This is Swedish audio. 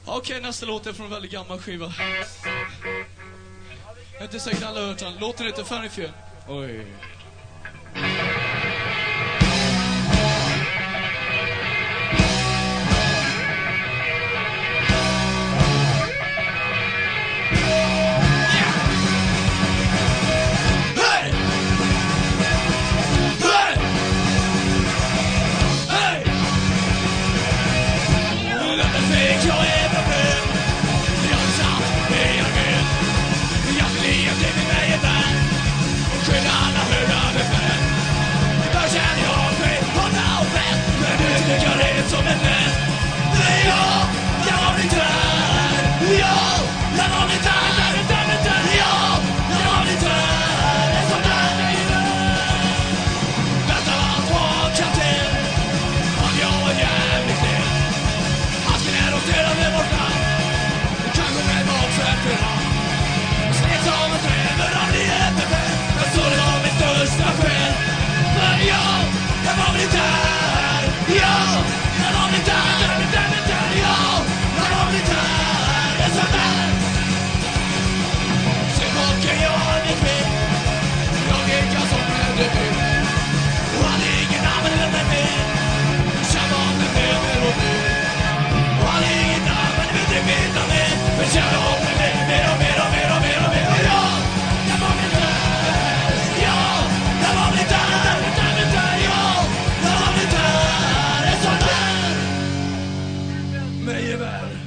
Okej, nästa låt är från en väldigt gammal skiva. Jag är inte säkert alla har hört den. Låten heter Funnyfield. Oj. Mig är värd.